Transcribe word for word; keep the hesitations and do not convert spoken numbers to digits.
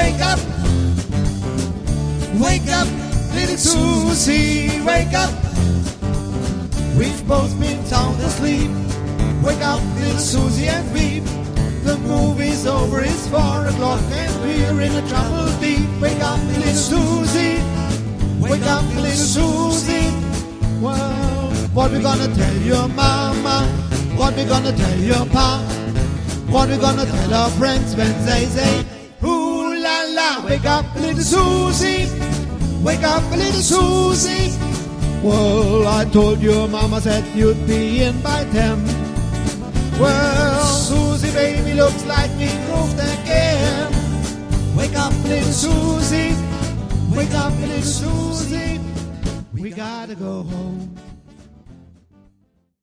wake up. Wake up, little Susie, wake up. We've both been sound asleep. Wake up, little Susie, and weep. The movie's over, it's four o'clock, and we're in a trouble deep. Wake up, little Susie. Wake up, little Susie. Well, what we gonna tell your mama? What we gonna tell your pa? What we gonna tell our friends when they say, ooh la la, wake up, little Susie. Wake up, little Susie. Well, I told your mama said you'd be in by ten. Well, Susie, baby, looks like we moved again. Wake up, little Susie. Wake up, little Susie. We gotta go home.